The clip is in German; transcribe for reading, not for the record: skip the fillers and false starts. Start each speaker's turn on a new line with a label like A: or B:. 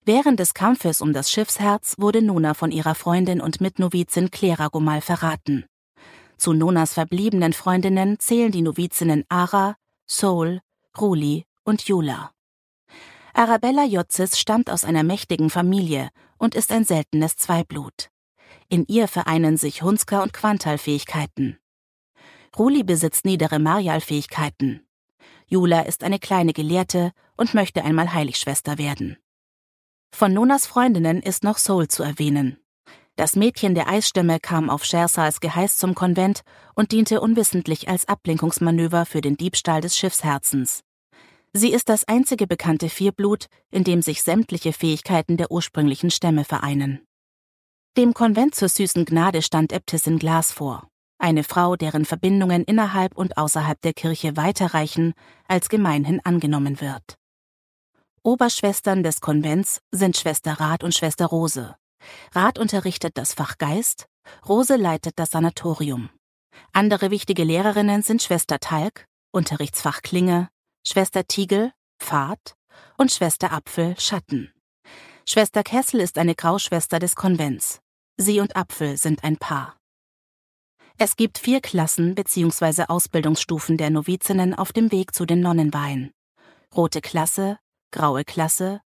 A: Während des Kampfes um das Schiffsherz wurde Nona von ihrer Freundin und Mitnovizin Clara Gomal verraten. Zu Nonas verbliebenen Freundinnen zählen die Novizinnen Ara, Soul, Ruli und Jula. Arabella Jotzis stammt aus einer mächtigen Familie und ist ein seltenes Zweiblut. In ihr vereinen sich Hunska- und Quantal-Fähigkeiten. Ruli besitzt niedere Marial-Fähigkeiten. Jula ist eine kleine Gelehrte und möchte einmal Heiligschwester werden. Von Nonas Freundinnen ist noch Soul zu erwähnen. Das Mädchen der Eisstämme kam auf Schersals Geheiß zum Konvent und diente unwissentlich als Ablenkungsmanöver für den Diebstahl des Schiffsherzens. Sie ist das einzige bekannte Vierblut, in dem sich sämtliche Fähigkeiten der ursprünglichen Stämme vereinen. Dem Konvent zur Süßen Gnade stand Äbtissin Glas vor, eine Frau, deren Verbindungen innerhalb und außerhalb der Kirche weiterreichen, als gemeinhin angenommen wird. Oberschwestern des Konvents sind Schwester Rath und Schwester Rose. Rath unterrichtet das Fach Geist, Rose leitet das Sanatorium. Andere wichtige Lehrerinnen sind Schwester Talg, Unterrichtsfach Klinge, Schwester Tiegel, Pfad und Schwester Apfel, Schatten. Schwester Kessel ist eine Grauschwester des Konvents. Sie und Apfel sind ein Paar. Es gibt 4 Klassen bzw. Ausbildungsstufen der Novizinnen auf dem Weg zu den Nonnenweihen. Rote Klasse, Graue Klasse,